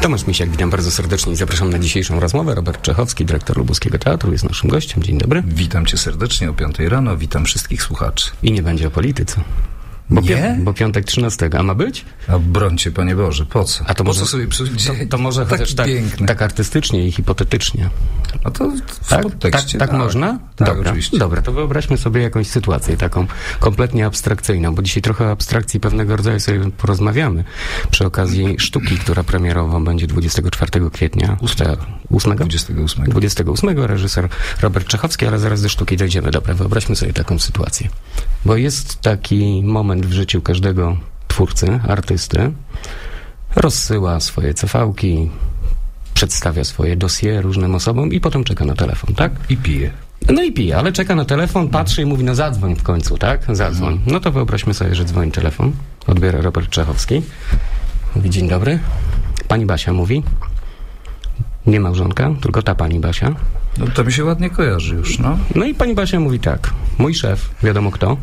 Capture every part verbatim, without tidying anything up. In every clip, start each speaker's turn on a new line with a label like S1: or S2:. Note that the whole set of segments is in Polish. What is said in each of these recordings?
S1: Tomasz Misiak, witam bardzo serdecznie i zapraszam na dzisiejszą rozmowę. Robert Czechowski, dyrektor Lubuskiego Teatru, jest naszym gościem. Dzień dobry.
S2: Witam cię serdecznie o piątej rano, witam wszystkich słuchaczy.
S1: I nie będzie o polityce. Bo,
S2: nie?
S1: Pi- bo piątek trzynastego. A ma być?
S2: A brońcie, Panie Boże, po co?
S1: A to
S2: po
S1: może,
S2: co sobie przyjdzie?
S1: To, to może chociaż tak, tak artystycznie i hipotetycznie.
S2: A to w
S1: tak?
S2: podtekście.
S1: Tak, tak, tak można?
S2: Tak,
S1: dobra,
S2: oczywiście.
S1: Dobra, to wyobraźmy sobie jakąś sytuację taką kompletnie abstrakcyjną, bo dzisiaj trochę o abstrakcji pewnego rodzaju sobie porozmawiamy przy okazji sztuki, która premierowo będzie dwudziestego czwartego kwietnia. ósmego?
S2: dwudziestego ósmego.
S1: dwudziestego ósmego, reżyser Robert Czechowski, ale zaraz do sztuki dojdziemy. Dobra, wyobraźmy sobie taką sytuację. Bo jest taki moment w życiu każdego twórcy, artysty, rozsyła swoje cefałki, przedstawia swoje dossier różnym osobom i potem czeka na telefon, tak?
S2: I pije.
S1: No i pije, ale czeka na telefon, patrzy i mówi, no zadzwoń w końcu, tak? Zadzwoń. No to wyobraźmy sobie, że dzwoni telefon. Odbiera Robert Czechowski. Mówi, dzień dobry. Pani Basia mówi. Nie małżonka, tylko ta pani Basia.
S2: No to mi się ładnie kojarzy już, no.
S1: No i pani Basia mówi tak. Mój szef, wiadomo kto,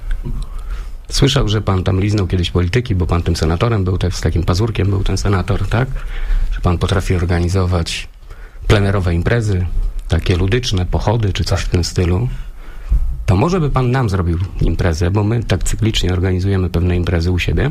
S1: słyszał, że pan tam liznął kiedyś polityki, bo pan tym senatorem był, tak, z takim pazurkiem był ten senator, tak? Że pan potrafi organizować plenerowe imprezy, takie ludyczne, pochody, czy coś w tym stylu. To może by pan nam zrobił imprezę, bo my tak cyklicznie organizujemy pewne imprezy u siebie.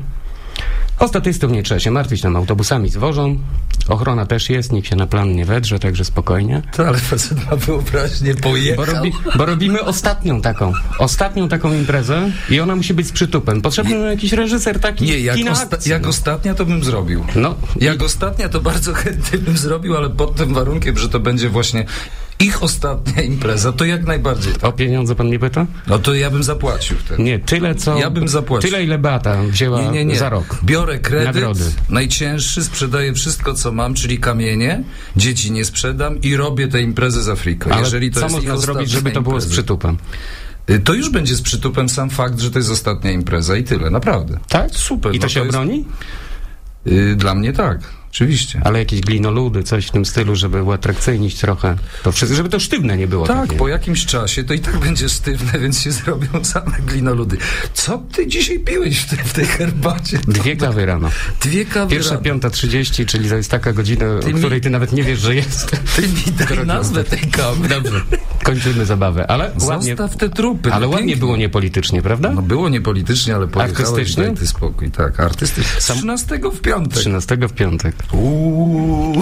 S1: O statystów nie trzeba się martwić, tam autobusami zwożą, ochrona też jest, nikt się na plan nie wedrze, także spokojnie.
S2: To ale facet ma wyobraźnię, pojechał.
S1: Bo, robi, bo robimy ostatnią taką, ostatnią taką imprezę i ona musi być z przytupem. Potrzebny nam jakiś reżyser taki.
S2: Nie, jak, osta- jak ostatnia to bym zrobił.
S1: No.
S2: Jak I... ostatnia to bardzo chętnie bym zrobił, ale pod tym warunkiem, że to będzie właśnie ich ostatnia impreza, to jak najbardziej. Tak.
S1: O pieniądze pan nie pyta?
S2: No to ja bym zapłacił wtedy.
S1: Nie, tyle co...
S2: Ja bym zapłacił.
S1: Tyle ile Beata wzięła nie, nie, nie. za rok.
S2: Biorę kredyt,
S1: nagrody.
S2: Najcięższy, sprzedaję wszystko co mam, czyli kamienie, dzieci nie sprzedam i robię tę imprezę z Afriką.
S1: Ale
S2: jeżeli to
S1: co
S2: jest
S1: można zrobić, żeby to było z przytupem?
S2: To już będzie z przytupem sam fakt, że to jest ostatnia impreza i tyle, naprawdę.
S1: Tak?
S2: Super.
S1: I to
S2: no
S1: się
S2: to
S1: obroni?
S2: Jest... Dla mnie tak. Oczywiście.
S1: Ale jakieś glinoludy, coś w tym stylu, żeby uatrakcyjnić trochę. To wszystko, żeby to sztywne nie było.
S2: Tak,
S1: takie.
S2: Po jakimś czasie to i tak będzie sztywne, więc się zrobią same glinoludy. Co ty dzisiaj piłeś w tej, w tej herbacie?
S1: Dwie kawy rano.
S2: Dwie kawy
S1: Pierwsza
S2: rano.
S1: piąta trzydzieści, czyli to jest taka godzina,
S2: ty
S1: o której
S2: mi...
S1: ty nawet nie wiesz, że jest.
S2: Ty mi daj nazwę tej kawy.
S1: Dobrze, kończymy zabawę. Ale ładnie,
S2: Zostaw te trupy.
S1: Ale
S2: no
S1: ładnie
S2: pięknie.
S1: było niepolitycznie, prawda?
S2: No było niepolitycznie, ale pojechałeś,
S1: artystycznie?
S2: daj ty spokój. Tak, artystycznie.
S1: Sam...
S2: trzynastego w piątek.
S1: trzynastego w piątek.
S2: Uuu.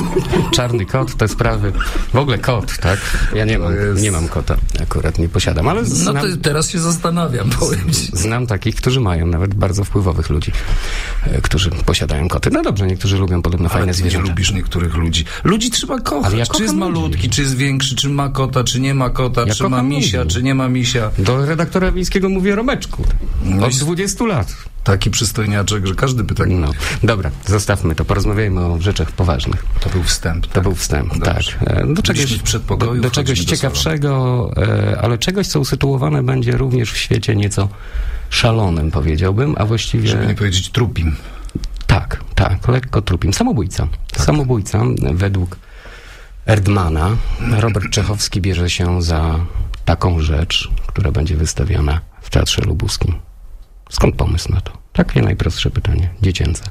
S1: Czarny kot, te sprawy. W ogóle kot, tak? Ja nie mam,
S2: jest...
S1: nie mam kota, akurat nie posiadam, ale znam,
S2: no to teraz się zastanawiam, powiem ci.
S1: Znam takich, którzy mają, nawet bardzo wpływowych ludzi, e, którzy posiadają koty. No dobrze, niektórzy lubią podobno
S2: ale
S1: fajne
S2: ty
S1: zwierzęta.
S2: nie lubisz niektórych ludzi. Ludzi trzeba kochać.
S1: Ale ja
S2: czy jest malutki,
S1: ludzi.
S2: czy jest większy, czy ma kota, czy nie ma kota,
S1: Ja
S2: czy ma misia,
S1: ludzi.
S2: czy nie ma misia.
S1: Do redaktora wiejskiego mówię Romeczku.
S2: No
S1: Od dwudziestu lat.
S2: Taki przystojniaczek, że każdy by tak...
S1: No, dobra, zostawmy to, porozmawiajmy o rzeczach poważnych.
S2: To był wstęp.
S1: To był wstęp,
S2: Dobrze.
S1: tak. Do czegoś,
S2: w przedpokoju,
S1: do, do czegoś
S2: do
S1: ciekawszego, e, ale czegoś, co usytuowane będzie również w świecie nieco szalonym, powiedziałbym, a właściwie...
S2: Żeby nie powiedzieć trupim.
S1: Tak, tak, lekko trupim. Samobójca. Tak. Samobójca, według Erdmana, Robert Czechowski bierze się za taką rzecz, która będzie wystawiana w Teatrze Lubuskim. Skąd pomysł na to? Takie najprostsze pytanie, dziecięce.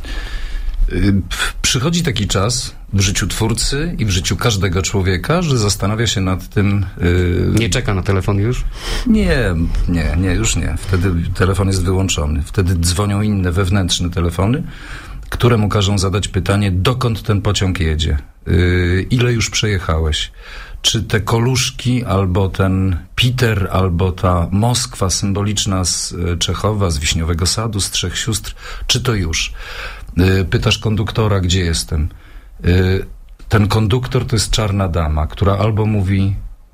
S2: Przychodzi taki czas w życiu twórcy i w życiu każdego człowieka, że zastanawia się nad tym... Yy...
S1: Nie czeka na telefon już?
S2: Nie, nie, nie, już nie. Wtedy telefon jest wyłączony. Wtedy dzwonią inne wewnętrzne telefony, które mu każą zadać pytanie, dokąd ten pociąg jedzie? Yy, ile już przejechałeś? Czy te koluszki, albo ten Peter, albo ta Moskwa symboliczna z Czechowa, z Wiśniowego Sadu, z Trzech Sióstr, czy to już? Yy, pytasz konduktora, gdzie jestem? Yy, ten konduktor to jest czarna dama, która albo mówi,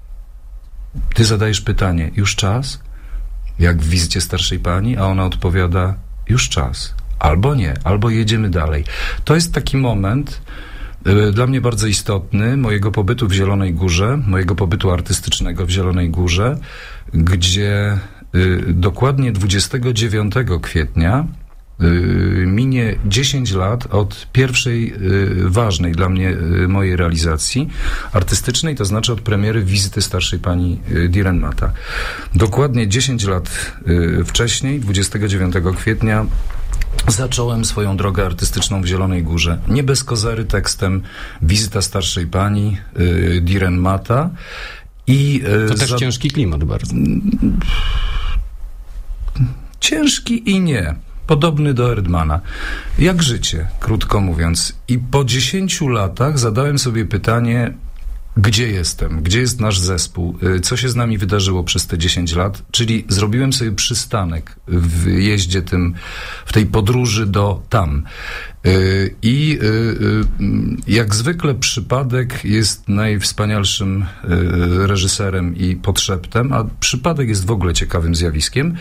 S2: ty zadajesz pytanie, już czas? Jak w wizycie starszej pani, a ona odpowiada, już czas. Albo nie, albo jedziemy dalej. To jest taki moment... Dla mnie bardzo istotny, mojego pobytu w Zielonej Górze, mojego pobytu artystycznego w Zielonej Górze, gdzie y, dokładnie dwudziestego dziewiątego kwietnia y, minie dziesięć lat od pierwszej y, ważnej dla mnie y, mojej realizacji artystycznej, to znaczy od premiery wizyty starszej pani y, Dürrenmatta. Dokładnie dziesięć lat y, wcześniej, dwudziestego dziewiątego kwietnia, zacząłem swoją drogę artystyczną w Zielonej Górze. Nie bez kozery tekstem Wizyta starszej pani, y, Diren Mata. I, y,
S1: to też
S2: za...
S1: ciężki klimat bardzo.
S2: Ciężki i nie. Podobny do Erdmana. Jak życie, krótko mówiąc. I po dziesięciu latach zadałem sobie pytanie, gdzie jestem? Gdzie jest nasz zespół? Co się z nami wydarzyło przez te dziesięć lat? Czyli zrobiłem sobie przystanek w jeździe tym, w tej podróży do tam. I jak zwykle przypadek jest najwspanialszym reżyserem i podszeptem, a przypadek jest w ogóle ciekawym zjawiskiem.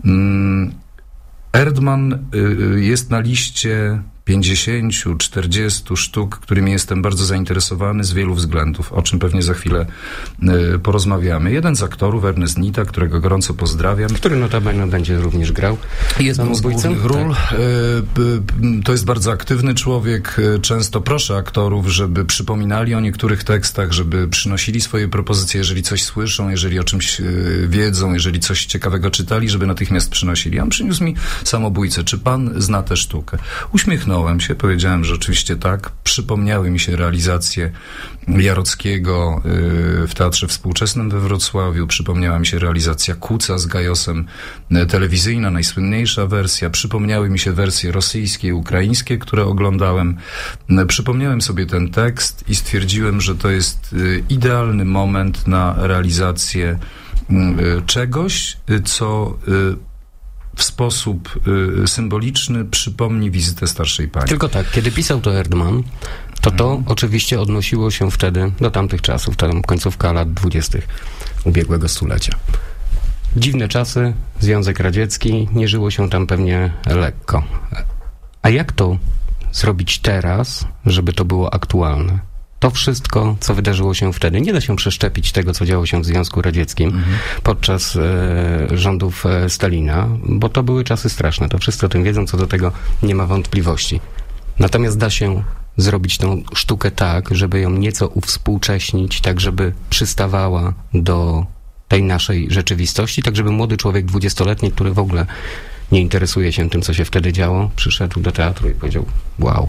S2: Erdman jest na liście pięćdziesięciu, czterdziestu sztuk, którymi jestem bardzo zainteresowany z wielu względów, o czym pewnie za chwilę y, porozmawiamy. Jeden z aktorów, Ernest Nita, którego gorąco pozdrawiam.
S1: Który notabene będzie również grał.
S2: Jedną z głównych ról. Tak. Y, y, to jest bardzo aktywny człowiek. Często proszę aktorów, żeby przypominali o niektórych tekstach, żeby przynosili swoje propozycje, jeżeli coś słyszą, jeżeli o czymś y, wiedzą, jeżeli coś ciekawego czytali, żeby natychmiast przynosili. On przyniósł mi Samobójcę. Czy pan zna tę sztukę? Uśmiechnął się, powiedziałem, że oczywiście tak. Przypomniały mi się realizacje Jarockiego y, w Teatrze Współczesnym we Wrocławiu. Przypomniała mi się realizacja Kuca z Gajosem, y, telewizyjna, najsłynniejsza wersja. Przypomniały mi się wersje rosyjskie i ukraińskie, które oglądałem. Y, przypomniałem sobie ten tekst i stwierdziłem, że to jest y, idealny moment na realizację y, czegoś, y, co y, w sposób y, symboliczny przypomni wizytę starszej pani.
S1: Tylko tak, kiedy pisał to Erdman, to to hmm. oczywiście odnosiło się wtedy do tamtych czasów, tam końcówka lat dwudziestych ubiegłego stulecia. Dziwne czasy, Związek Radziecki, nie żyło się tam pewnie lekko. A jak to zrobić teraz, żeby to było aktualne? To wszystko, co wydarzyło się wtedy, nie da się przeszczepić tego, co działo się w Związku Radzieckim mhm. podczas e, rządów e, Stalina, bo to były czasy straszne. To wszyscy o tym wiedzą, co do tego nie ma wątpliwości. Natomiast da się zrobić tą sztukę tak, żeby ją nieco uwspółcześnić, tak żeby przystawała do tej naszej rzeczywistości, tak żeby młody człowiek dwudziestoletni, który w ogóle nie interesuje się tym, co się wtedy działo, przyszedł do teatru i powiedział, wow,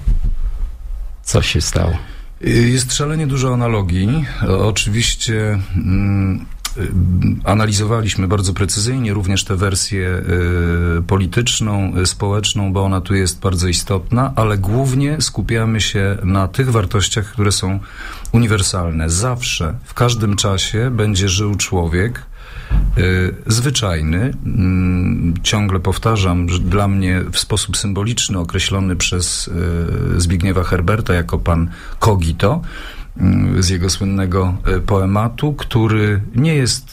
S1: co się stało.
S2: Jest szalenie dużo analogii. Oczywiście mm, analizowaliśmy bardzo precyzyjnie również tę wersję y, polityczną, y, społeczną, bo ona tu jest bardzo istotna, ale głównie skupiamy się na tych wartościach, które są uniwersalne. Zawsze, w każdym czasie będzie żył człowiek y, zwyczajny. Y, ciągle powtarzam, że dla mnie w sposób symboliczny określony przez y, Zbigniewa Herberta jako pan Kogito, z jego słynnego poematu, który nie jest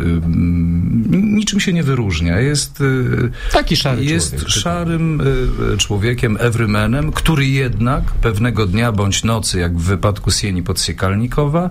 S2: niczym się nie wyróżnia. Jest
S1: taki szary
S2: jest
S1: człowiek,
S2: szarym człowiekiem, everymanem, który jednak pewnego dnia bądź nocy, jak w wypadku Sieni Podsiekalnikowa,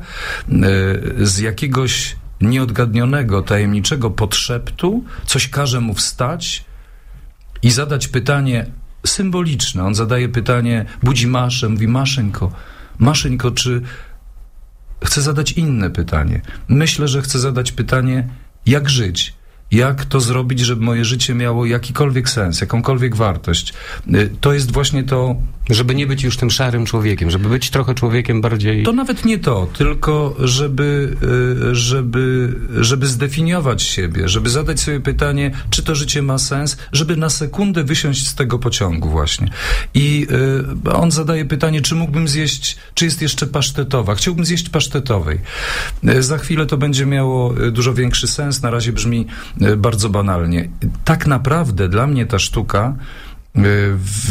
S2: z jakiegoś nieodgadnionego, tajemniczego podszeptu coś każe mu wstać i zadać pytanie symboliczne. On zadaje pytanie, budzi Maszę, mówi: Maszeńko, Maszeńko, czy chcę zadać inne pytanie? Myślę, że chcę zadać pytanie, jak żyć? Jak to zrobić, żeby moje życie miało jakikolwiek sens, jakąkolwiek wartość? To jest właśnie to...
S1: Żeby nie być już tym szarym człowiekiem, żeby być trochę człowiekiem bardziej...
S2: To nawet nie to, tylko żeby, żeby, żeby zdefiniować siebie, żeby zadać sobie pytanie, czy to życie ma sens, żeby na sekundę wysiąść z tego pociągu właśnie. I on zadaje pytanie, czy mógłbym zjeść, czy jest jeszcze pasztetowa? Chciałbym zjeść pasztetowej. Za chwilę to będzie miało dużo większy sens, na razie brzmi bardzo banalnie. Tak naprawdę dla mnie ta sztuka w,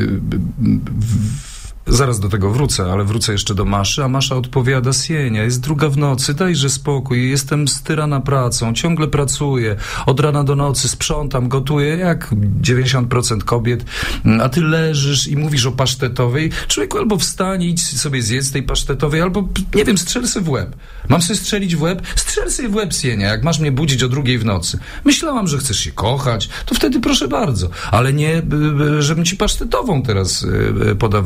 S2: w, zaraz do tego wrócę, ale wrócę jeszcze do Maszy, a Masza odpowiada: Sienia, jest druga w nocy, dajże spokój, jestem styrana pracą, ciągle pracuję, od rana do nocy sprzątam, gotuję, jak dziewięćdziesiąt procent kobiet, a ty leżysz i mówisz o pasztetowej. Człowieku, albo wstań, idź sobie zjedz tej pasztetowej, albo, nie wiem, strzel sobie w łeb. Mam sobie strzelić w łeb? Strzel sobie w łeb, Sienia, jak masz mnie budzić o drugiej w nocy. Myślałam, że chcesz się kochać, to wtedy proszę bardzo, ale nie, żebym ci pasztetową teraz podawała.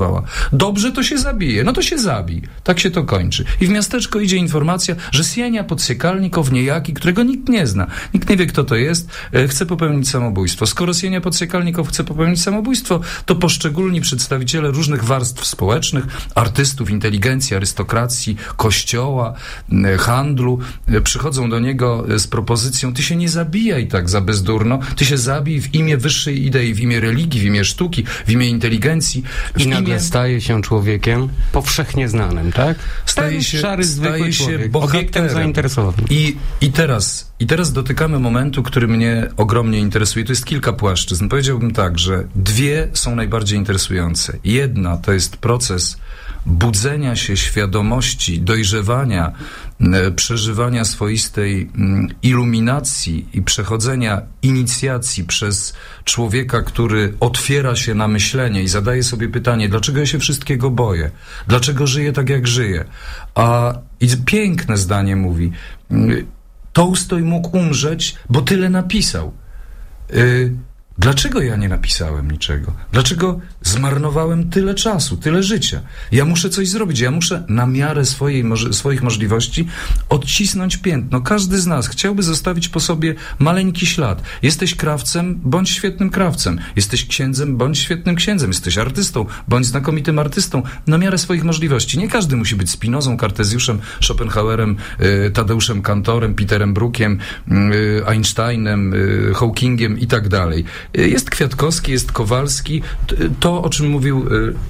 S2: Dobrze, to się zabije. No to się zabij. Tak się to kończy. I w miasteczko idzie informacja, że Sienia Podsiekalnikow niejaki, którego nikt nie zna, nikt nie wie, kto to jest, chce popełnić samobójstwo. Skoro Sienia Podsiekalnikow chce popełnić samobójstwo, to poszczególni przedstawiciele różnych warstw społecznych, artystów, inteligencji, arystokracji, kościoła, handlu, przychodzą do niego z propozycją: ty się nie zabijaj tak za bezdurno, ty się zabij w imię wyższej idei, w imię religii, w imię sztuki, w imię inteligencji. W
S1: I nagle
S2: imię...
S1: staje się człowiekiem powszechnie znanym, tak?
S2: Staje się,
S1: szary, zwykły
S2: staje się
S1: człowiek,
S2: bohaterem.
S1: obiektem zainteresowanym.
S2: I, i, teraz, I teraz dotykamy momentu, który mnie ogromnie interesuje. To jest kilka płaszczyzn. Powiedziałbym tak, że dwie są najbardziej interesujące. Jedna to jest proces budzenia się świadomości, dojrzewania, przeżywania swoistej iluminacji i przechodzenia inicjacji przez człowieka, który otwiera się na myślenie i zadaje sobie pytanie, dlaczego ja się wszystkiego boję? Dlaczego żyję tak, jak żyję? A i piękne zdanie mówi: Tołstoj mógł umrzeć, bo tyle napisał. Y Dlaczego ja nie napisałem niczego? Dlaczego zmarnowałem tyle czasu, tyle życia? Ja muszę coś zrobić, ja muszę na miarę swojej, swoich możliwości odcisnąć piętno. Każdy z nas chciałby zostawić po sobie maleńki ślad. Jesteś krawcem, bądź świetnym krawcem. Jesteś księdzem, bądź świetnym księdzem. Jesteś artystą, bądź znakomitym artystą. Na miarę swoich możliwości. Nie każdy musi być Spinozą, Kartezjuszem, Schopenhauerem, y, Tadeuszem Kantorem, Peterem Brookiem, y, Einsteinem, y, Hawkingiem i tak dalej. Jest Kwiatkowski, jest Kowalski. To, o czym mówił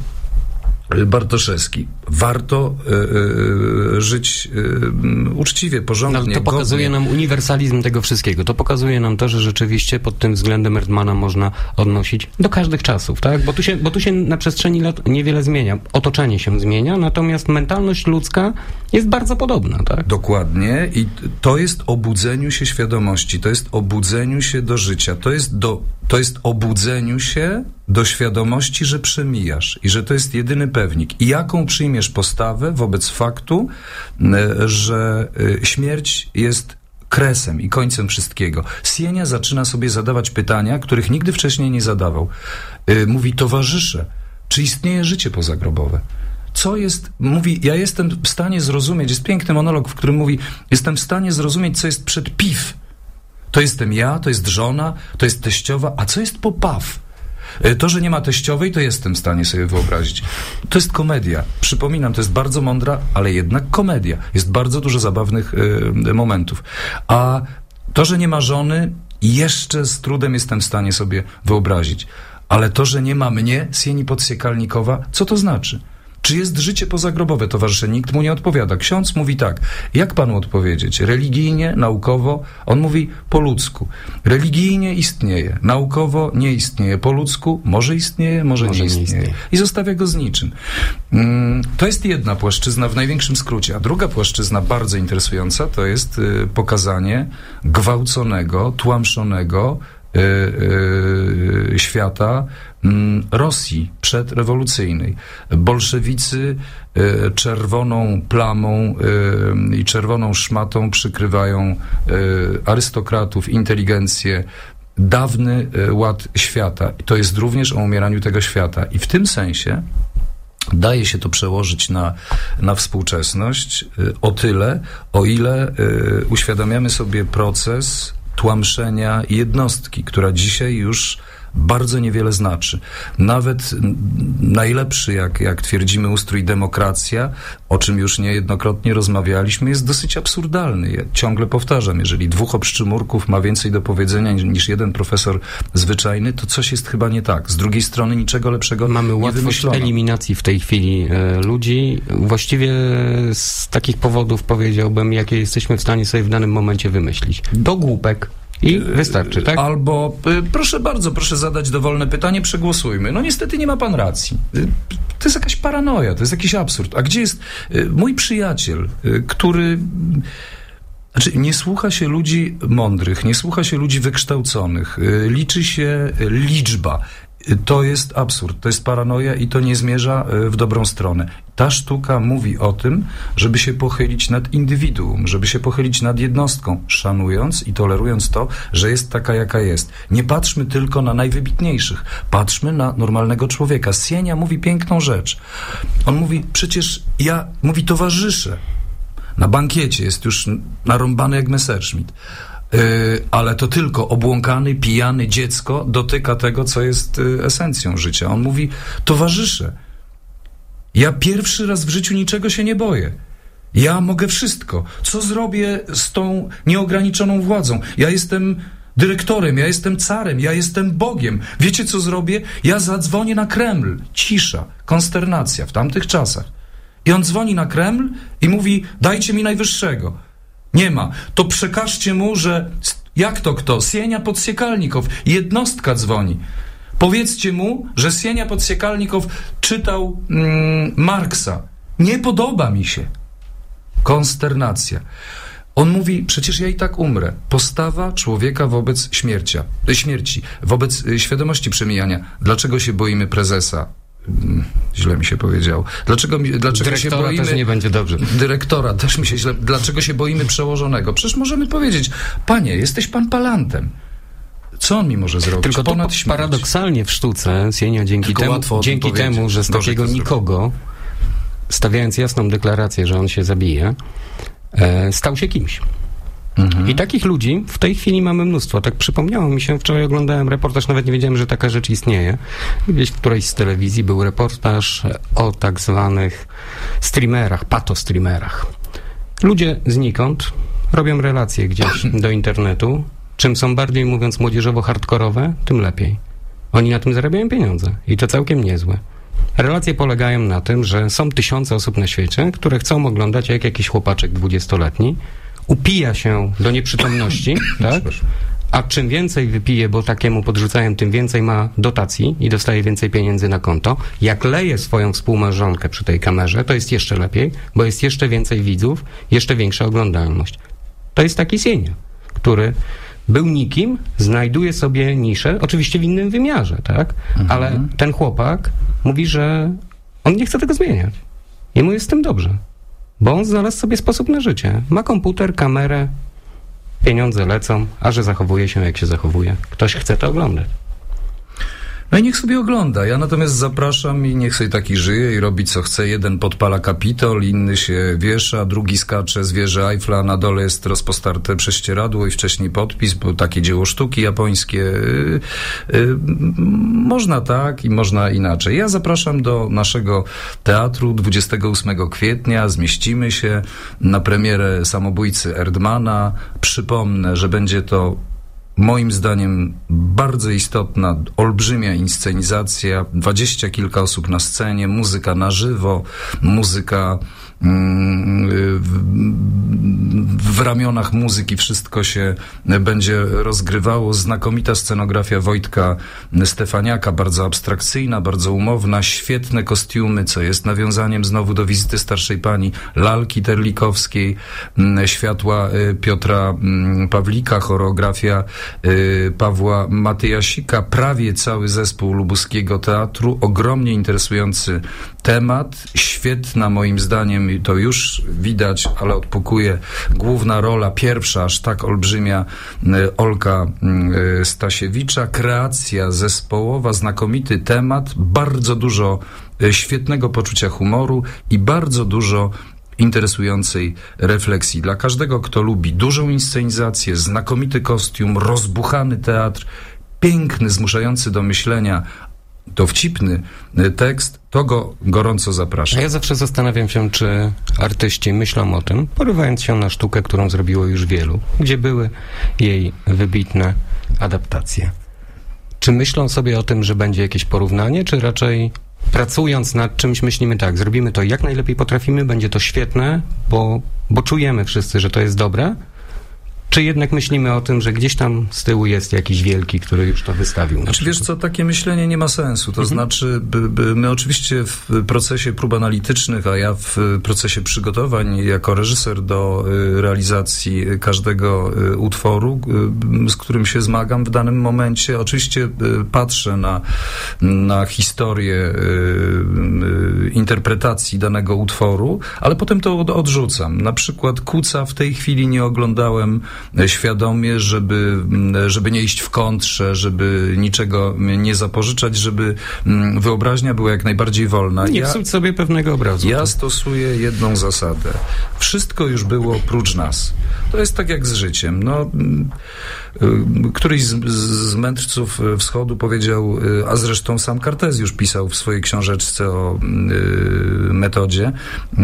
S2: Bartoszewski. Warto y, y, żyć y, uczciwie, porządnie,
S1: no, to pokazuje
S2: godnie.
S1: nam uniwersalizm tego wszystkiego. To pokazuje nam to, że rzeczywiście pod tym względem Erdmana można odnosić do każdych czasów, tak? Bo tu się, bo tu się na przestrzeni lat niewiele zmienia. Otoczenie się zmienia, natomiast mentalność ludzka jest bardzo podobna, tak?
S2: Dokładnie. I to jest obudzeniu się świadomości, to jest obudzeniu się do życia, to jest do To jest obudzeniu się do świadomości, że przemijasz i że to jest jedyny pewnik. I jaką przyjmiesz postawę wobec faktu, że śmierć jest kresem i końcem wszystkiego. Sienia zaczyna sobie zadawać pytania, których nigdy wcześniej nie zadawał. Mówi: towarzysze, czy istnieje życie pozagrobowe? Co jest, mówi, ja jestem w stanie zrozumieć, jest piękny monolog, w którym mówi: jestem w stanie zrozumieć, co jest przed piw. To jestem ja, to jest żona, to jest teściowa, a co jest po paw? To, że nie ma teściowej, to jestem w stanie sobie wyobrazić. To jest komedia. Przypominam, to jest bardzo mądra, ale jednak komedia. Jest bardzo dużo zabawnych y, momentów. A to, że nie ma żony, jeszcze z trudem jestem w stanie sobie wyobrazić. Ale to, że nie ma mnie, Sieni Podsiekalnikowa, co to znaczy? Czy jest życie pozagrobowe, towarzysze? Nikt mu nie odpowiada. Ksiądz mówi tak: jak panu odpowiedzieć? Religijnie, naukowo? On mówi: po ludzku. Religijnie istnieje, naukowo nie istnieje, po ludzku może istnieje, może, może nie, istnieje. nie istnieje. I zostawia go z niczym. Mm, to jest jedna płaszczyzna w największym skrócie. A druga płaszczyzna, bardzo interesująca, to jest y, pokazanie gwałconego, tłamszonego y, y, świata Rosji przedrewolucyjnej. Bolszewicy y, czerwoną plamą y, i czerwoną szmatą przykrywają y, arystokratów, inteligencję, dawny y, ład świata. I to jest również o umieraniu tego świata. I w tym sensie daje się to przełożyć na, na współczesność y, o tyle, o ile y, uświadamiamy sobie proces tłamszenia jednostki, która dzisiaj już bardzo niewiele znaczy. Nawet najlepszy, jak, jak twierdzimy, ustrój demokracja, o czym już niejednokrotnie rozmawialiśmy, jest dosyć absurdalny. Ja ciągle powtarzam, jeżeli dwóch obszczymurków ma więcej do powiedzenia niż jeden profesor zwyczajny, to coś jest chyba nie tak. Z drugiej strony niczego lepszego
S1: Mamy
S2: nie
S1: łatwość
S2: wymyślono.
S1: eliminacji w tej chwili e, ludzi. Właściwie z takich powodów powiedziałbym, jakie jesteśmy w stanie sobie w danym momencie wymyślić. Do głupek. I wystarczy, tak?
S2: Albo, proszę bardzo, proszę zadać dowolne pytanie, przegłosujmy. No niestety nie ma pan racji. To jest jakaś paranoja, to jest jakiś absurd. A gdzie jest mój przyjaciel, który... Znaczy, nie słucha się ludzi mądrych, nie słucha się ludzi wykształconych, liczy się liczba. To jest absurd, to jest paranoja i to nie zmierza w dobrą stronę. Ta sztuka mówi o tym, żeby się pochylić nad indywiduum, żeby się pochylić nad jednostką, szanując i tolerując to, że jest taka, jaka jest. Nie patrzmy tylko na najwybitniejszych, patrzmy na normalnego człowieka. Sienia mówi piękną rzecz. On mówi, przecież ja, mówi, towarzyszę. Na bankiecie jest już narąbany jak Messerschmitt. Yy, ale to tylko obłąkany, pijany dziecko dotyka tego, co jest y, esencją życia. On mówi, towarzysze, ja pierwszy raz w życiu niczego się nie boję. Ja mogę wszystko. Co zrobię z tą nieograniczoną władzą? Ja jestem dyrektorem, ja jestem carem, ja jestem Bogiem. Wiecie, co zrobię? Ja zadzwonię na Kreml. Cisza, konsternacja w tamtych czasach. I on dzwoni na Kreml i mówi, dajcie mi najwyższego. Nie ma. To przekażcie mu, że jak to kto? Sienia Podsiekalnikow. Jednostka dzwoni. Powiedzcie mu, że Sienia Podsiekalnikow czytał mm, Marksa. Nie podoba mi się. Konsternacja. On mówi, przecież ja i tak umrę. Postawa człowieka wobec śmiercia, śmierci, wobec y, świadomości przemijania. Dlaczego się boimy prezesa? Źle mi się powiedział. Dlaczego, dlaczego się boimy...
S1: też nie będzie dobrze.
S2: Dyrektora też mi się źle... Dlaczego się boimy przełożonego? Przecież możemy powiedzieć, panie, jesteś pan palantem. Co on mi może zrobić?
S1: Tylko
S2: ponad
S1: to paradoksalnie w sztuce Sienia dzięki, temu, dzięki temu, że z
S2: Dobrze
S1: takiego nikogo, stawiając jasną deklarację, że on się zabije, e, stał się kimś. Mhm. I takich ludzi w tej chwili mamy mnóstwo. Tak przypomniało mi się, wczoraj oglądałem reportaż, nawet nie wiedziałem, że taka rzecz istnieje. Gdzieś w którejś z telewizji był reportaż o tak zwanych streamerach, pato-streamerach. Ludzie znikąd robią relacje gdzieś do internetu. Czym są bardziej, mówiąc młodzieżowo-hardkorowe, tym lepiej. Oni na tym zarabiają pieniądze i to całkiem niezłe. Relacje polegają na tym, że są tysiące osób na świecie, które chcą oglądać, jak jakiś chłopaczek dwudziestoletni upija się do nieprzytomności, tak? A czym więcej wypije, bo takiemu podrzucają, tym więcej ma dotacji i dostaje więcej pieniędzy na konto. Jak leje swoją współmałżonkę przy tej kamerze, to jest jeszcze lepiej, bo jest jeszcze więcej widzów, jeszcze większa oglądalność. To jest taki Sienia, który był nikim, znajduje sobie niszę, oczywiście w innym wymiarze, tak? Mhm. Ale ten chłopak mówi, że on nie chce tego zmieniać. Jemu jest z tym dobrze. Bo on znalazł sobie sposób na życie. Ma komputer, kamerę, pieniądze lecą, a że zachowuje się, jak się zachowuje. Ktoś chce to oglądać.
S2: No i niech sobie ogląda. Ja natomiast zapraszam i niech sobie taki żyje i robi co chce. Jeden podpala Kapitol, inny się wiesza, drugi skacze z wieży Eiffla, na dole jest rozpostarte prześcieradło i wcześniej podpis, bo takie dzieło sztuki japońskie. Yy, yy, można tak i można inaczej. Ja zapraszam do naszego teatru dwudziestego ósmego kwietnia. Zmieścimy się na premierę Samobójcy Erdmana. Przypomnę, że będzie to moim zdaniem bardzo istotna, olbrzymia inscenizacja, dwadzieścia kilka osób na scenie, muzyka na żywo, muzyka w, w ramionach muzyki wszystko się będzie rozgrywało. Znakomita scenografia Wojtka Stefaniaka, bardzo abstrakcyjna, bardzo umowna, świetne kostiumy, co jest nawiązaniem znowu do Wizyty starszej pani, lalki Terlikowskiej, światła Piotra Pawlika, choreografia Pawła Matyjasika, prawie cały zespół Lubuskiego Teatru, ogromnie interesujący temat, świetna moim zdaniem, to już widać, ale odpukuje główna rola, pierwsza aż tak olbrzymia, Olka Stasiewicza, kreacja zespołowa, znakomity temat, bardzo dużo świetnego poczucia humoru i bardzo dużo interesującej refleksji. Dla każdego, kto lubi dużą inscenizację, znakomity kostium, rozbuchany teatr, piękny, zmuszający do myślenia, dowcipny tekst, to go gorąco zapraszam.
S1: Ja zawsze zastanawiam się, czy artyści myślą o tym, porywając się na sztukę, którą zrobiło już wielu, gdzie były jej wybitne adaptacje. Czy myślą sobie o tym, że będzie jakieś porównanie, czy raczej pracując nad czymś myślimy tak, zrobimy to jak najlepiej potrafimy, będzie to świetne, bo, bo czujemy wszyscy, że to jest dobre, Czy jednak myślimy o tym, że gdzieś tam z tyłu jest jakiś wielki, który już to wystawił?
S2: Znaczy, wiesz co, takie myślenie nie ma sensu. To
S1: mhm.
S2: znaczy, by, by my oczywiście w procesie prób analitycznych, a ja w procesie przygotowań jako reżyser do realizacji każdego utworu, z którym się zmagam w danym momencie, oczywiście patrzę na, na historię interpretacji danego utworu, ale potem to odrzucam. Na przykład Kuca w tej chwili nie oglądałem świadomie, żeby, żeby nie iść w kontrze, żeby niczego nie zapożyczać, żeby wyobraźnia była jak najbardziej wolna.
S1: Nie
S2: ja,
S1: psuć sobie pewnego obrazu.
S2: Ja stosuję jedną zasadę. Wszystko już było prócz nas. To jest tak jak z życiem. No, któryś z, z mędrców wschodu powiedział, a zresztą sam Kartezjusz pisał w swojej książeczce o y, metodzie, y,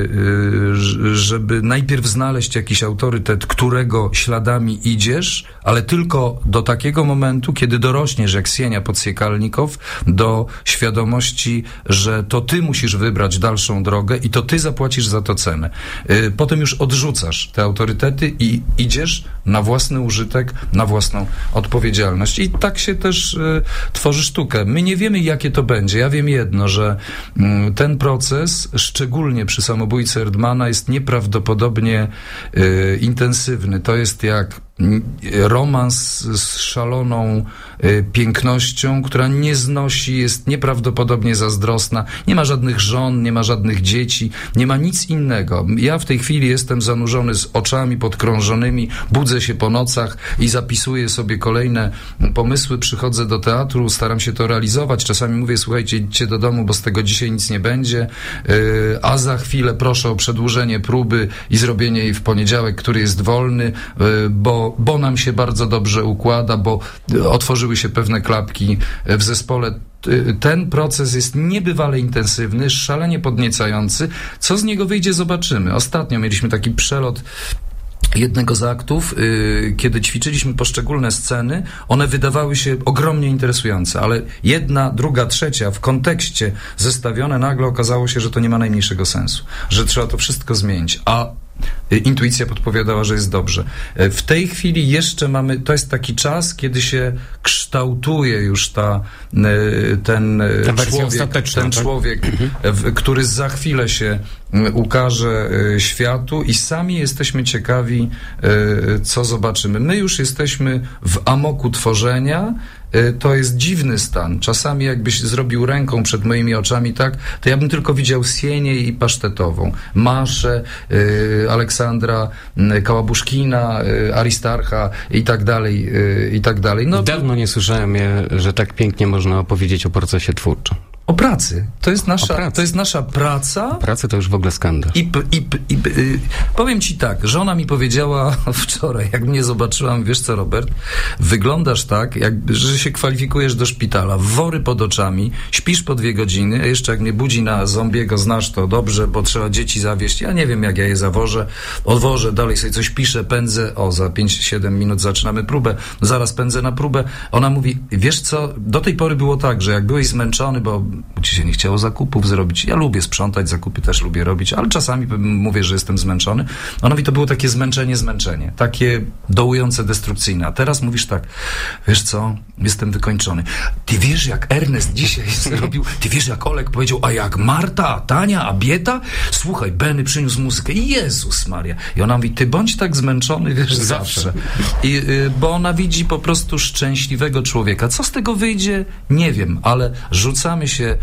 S2: y, żeby najpierw znaleźć jakiś autorytet, którego śladami idziesz, ale tylko do takiego momentu, kiedy dorośniesz, jak Sienia Podsiekalnikow, do świadomości, że to ty musisz wybrać dalszą drogę i to ty zapłacisz za to cenę. Y, potem już odrzucasz te autorytety i idziesz na własny użytek, na własną odpowiedzialność. I tak się też y, tworzy sztukę. My nie wiemy, jakie to będzie. Ja wiem jedno, że y, ten proces, szczególnie przy Samobójcy Erdmana, jest nieprawdopodobnie y, intensywny. To jest jak romans z szaloną y, pięknością, która nie znosi, jest nieprawdopodobnie zazdrosna. Nie ma żadnych żon, nie ma żadnych dzieci, nie ma nic innego. Ja w tej chwili jestem zanurzony z oczami podkrążonymi, budzę się po nocach i zapisuję sobie kolejne pomysły, przychodzę do teatru, staram się to realizować. Czasami mówię, słuchajcie, idźcie do domu, bo z tego dzisiaj nic nie będzie, y, a za chwilę proszę o przedłużenie próby i zrobienie jej w poniedziałek, który jest wolny, y, bo bo nam się bardzo dobrze układa, bo otworzyły się pewne klapki w zespole. Ten proces jest niebywale intensywny, szalenie podniecający. Co z niego wyjdzie, zobaczymy. Ostatnio mieliśmy taki przelot jednego z aktów, yy, kiedy ćwiczyliśmy poszczególne sceny, one wydawały się ogromnie interesujące, ale jedna, druga, trzecia w kontekście zestawione, nagle okazało się, że to nie ma najmniejszego sensu, że trzeba to wszystko zmienić, a intuicja podpowiadała, że jest dobrze. W tej chwili jeszcze mamy, to jest taki czas, kiedy się kształtuje już ta, ten
S1: ta
S2: człowiek, ten
S1: tak?
S2: człowiek, mhm. który za chwilę się ukaże światu i sami jesteśmy ciekawi, co zobaczymy. My już jesteśmy w amoku tworzenia. To jest dziwny stan. Czasami jakbyś zrobił ręką przed moimi oczami tak, to ja bym tylko widział Sienię i Pasztetową, Maszę, y, Aleksandra y, Kałabuszkina, y, Aristarcha i tak dalej, y, i tak dalej. No,
S1: dawno nie słyszałem, że tak pięknie można opowiedzieć o procesie twórczym.
S2: O pracy. To jest nasza, to jest nasza praca.
S1: O pracy to już w ogóle skandal.
S2: I, i, i, i y, powiem ci tak, żona mi powiedziała wczoraj, jak mnie zobaczyłam, wiesz co, Robert, wyglądasz tak, jak, że się kwalifikujesz do szpitala, wory pod oczami, śpisz po dwie godziny, a jeszcze jak mnie budzi na zombiego, znasz to dobrze, bo trzeba dzieci zawieźć. Ja nie wiem, jak ja je zawożę. Odwożę, dalej sobie coś piszę, pędzę, o, za pięć siedem minut zaczynamy próbę, zaraz pędzę na próbę. Ona mówi, wiesz co, do tej pory było tak, że jak byłeś zmęczony, bo ci się nie chciało zakupów zrobić. Ja lubię sprzątać, zakupy też lubię robić, ale czasami mówię, że jestem zmęczony. Ona mówi, to było takie zmęczenie, zmęczenie. Takie dołujące, destrukcyjne. A teraz mówisz tak, wiesz co, jestem wykończony. Ty wiesz, jak Ernest dzisiaj zrobił, ty wiesz, jak Olek powiedział, a jak Marta, a Tania, a Bieta? Słuchaj, Benny przyniósł muzykę. Jezus Maria. I ona mówi, ty bądź tak zmęczony, wiesz, zawsze. zawsze. I, y, bo ona widzi po prostu szczęśliwego człowieka. Co z tego wyjdzie? Nie wiem, ale rzucamy się.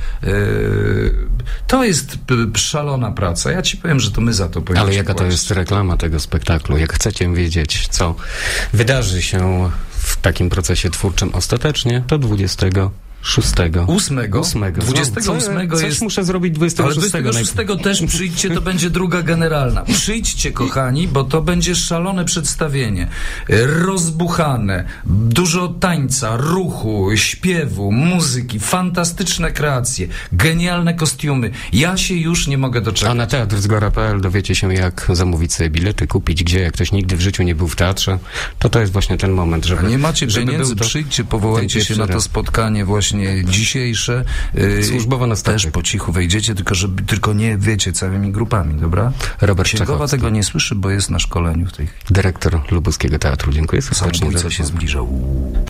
S2: To jest szalona praca. Ja ci powiem, że to my za to powinniśmy
S1: Ale jaka
S2: płacić.
S1: to jest reklama tego spektaklu? Jak chcecie wiedzieć, co wydarzy się w takim procesie twórczym ostatecznie, to dwudziestego szóstego.
S2: Ósmego?
S1: Ósmego.
S2: dwudziestego ósmego
S1: Coś
S2: jest...
S1: muszę zrobić dwudziestego szóstego.
S2: Ale dwudziestego szóstego też przyjdźcie, to będzie druga generalna. Przyjdźcie, kochani, bo to będzie szalone przedstawienie. Rozbuchane. Dużo tańca, ruchu, śpiewu, muzyki, fantastyczne kreacje, genialne kostiumy. Ja się już nie mogę doczekać.
S1: A na teatr zgora kropka p l dowiecie się, jak zamówić sobie bilety, kupić gdzie. Jak ktoś nigdy w życiu nie był w teatrze, to to jest właśnie ten moment, żeby...
S2: A nie macie
S1: żeby
S2: pieniędzy,
S1: był to
S2: przyjdźcie, powołajcie się na to spotkanie właśnie właśnie dzisiejsze. Yy,
S1: Służbowo na statek.
S2: Też po cichu wejdziecie, tylko, żeby, tylko nie wiecie całymi grupami, dobra?
S1: Robert
S2: Księgowa
S1: Czachowski,
S2: tego nie słyszy, bo jest na szkoleniu w tej chwili.
S1: dyrektor Lubuskiego Teatru. Dziękuję serdecznie za
S2: Samobójca się
S1: rozmowę.
S2: zbliżał.